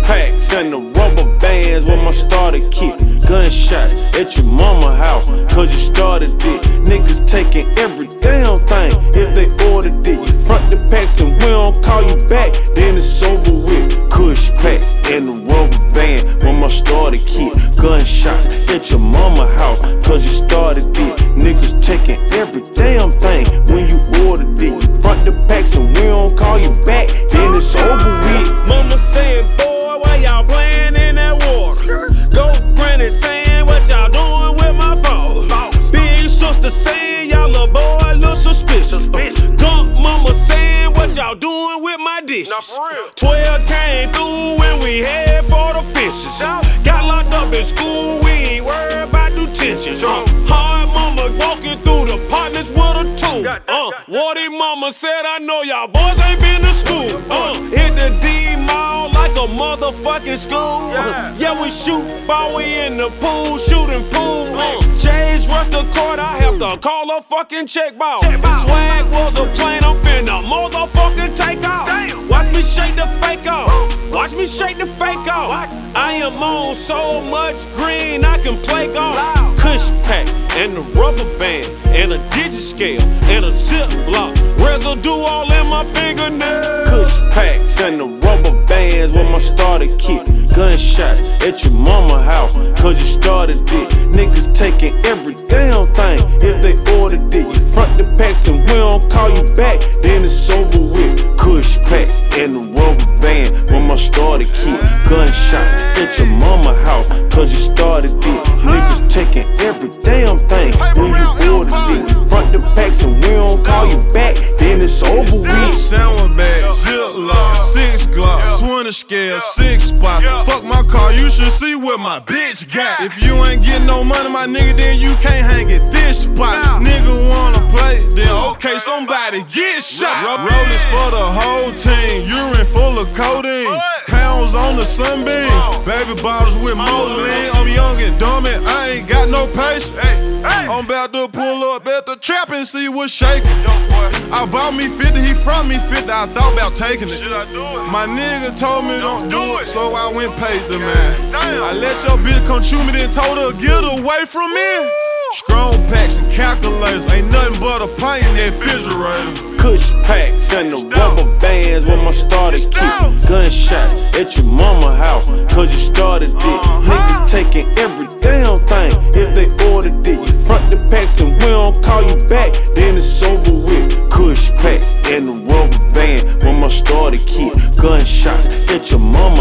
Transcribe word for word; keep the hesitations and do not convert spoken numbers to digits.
packs and the rubber bands with my starter kit. Gunshots at your mama house, cause you started it. Niggas taking every damn thing if they ordered it. You front the packs and we don't call you back, then it's over with. Kush packs and the rubber band with my starter kit. Gunshots at your mama house, cause you started it. Niggas taking every damn thing when you ordered it. You front the packs and we don't call you back, then it's over with. Mama saying, boy, why y'all playing in that water? Go granny saying, what y'all doing with my phone? Big sister saying, y'all little boy look suspicious. Gunk mama saying, what y'all doing with my dishes? Twelve came through when we head for the fishes. Got locked up in school, we ain't worried about detention. Uh, hard mama walking through the apartments with a tool. Uh, Wardy mama said, I know y'all boys ain't been to school. Uh, hit the D mall like a motherfucking school. Uh, yeah, we shoot ball, we in the pool, shooting pool. Uh, Jay's rush the court, I have to call a fucking check ball. Swag was a plane, I'm finna motherfucking take off. Watch me shake the fake off. Watch me shake the fake off. I am on so much green, I can play golf. Kush pack and the rubber band and a digit scale and a zip lock. Residue all in my fingernails. Kush packs and the rubber bands with my starter kit. Gunshots at your mama house, cause you started it. Niggas taking every damn thing if they ordered it. You front the packs and we don't call you back, then it's over with. Kush packs and the rubber band with my starter kit. Gunshots at your mama house, cause you started it. Niggas taking every damn thing when you ordered it. You front the packs and we don't call you back, then it's over with. Sound bag, zip lock, six Glock, twenty scale, six spot. Fuck my car, you should see what my bitch got. If you ain't getting no money, my nigga, then you can't hang at this spot. Nigga wanna play, then okay, somebody get shot. Rollers for the whole team, urine full of codeine. Pounds on the sunbeam, baby bottles with Moline. I'm young and dumb and I ain't got no patience. I'm about to pull up at the trap and see what's shaking. I bought me fifty, he from me fifty, I thought about taking it. My nigga told me don't do it, so I went paid the man. I let your bitch come chew me, then told her get away from me. Strong packs and calculators, ain't nothing but a pint in that refrigerator. Kush packs and the rubber bands with my starter kit. Gunshots at your mama house, cause you started it. Niggas taking every damn thing if they ordered it. You front the packs and we don't call you back, then it's over with. Kush packs and the rubber band with my starter kit. Gunshots at your mama